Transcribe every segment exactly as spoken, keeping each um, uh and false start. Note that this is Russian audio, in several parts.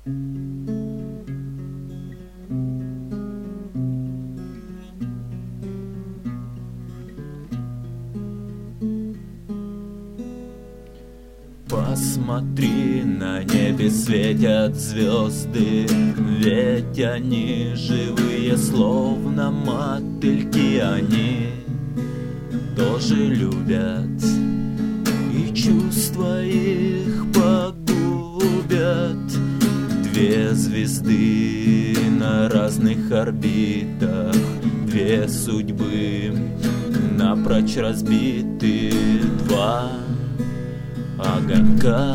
Посмотри, на небе светят звезды, ведь они живые, словно мотыльки. Они тоже любят, и чувства их погубят. Две звезды на разных орбитах, две судьбы напрочь разбиты. Два огонька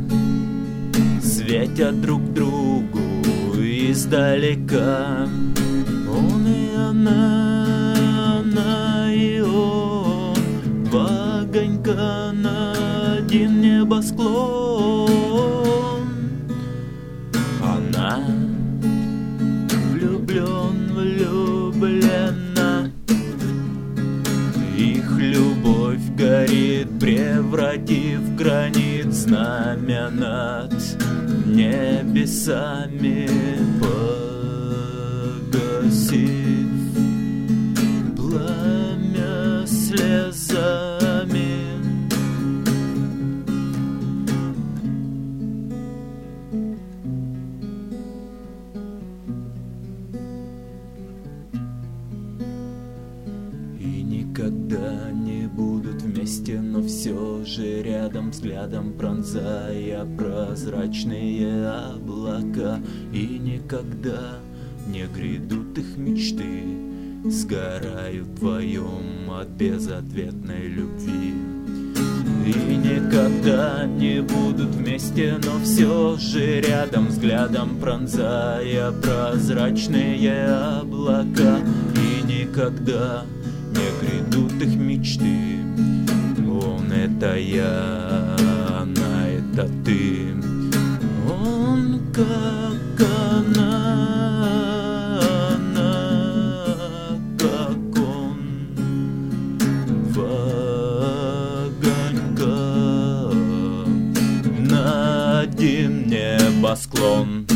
светят друг другу издалека. Он и она, она и он, два огонька на один небосклон. Она влюблен, влюблена, их любовь горит, превратив гранит знамя над небесами, погасив пламя слезами. И никогда не будут вместе, но все же рядом, взглядом пронзая прозрачные облака. И никогда не грядут их мечты, сгорают вдвоем от безответной любви. И никогда не будут вместе, но все же рядом, взглядом пронзая прозрачные облака. И никогда не грядут их мечты. Он — это я, она — это ты. Он как она, она как он. В огоньках на один небосклон.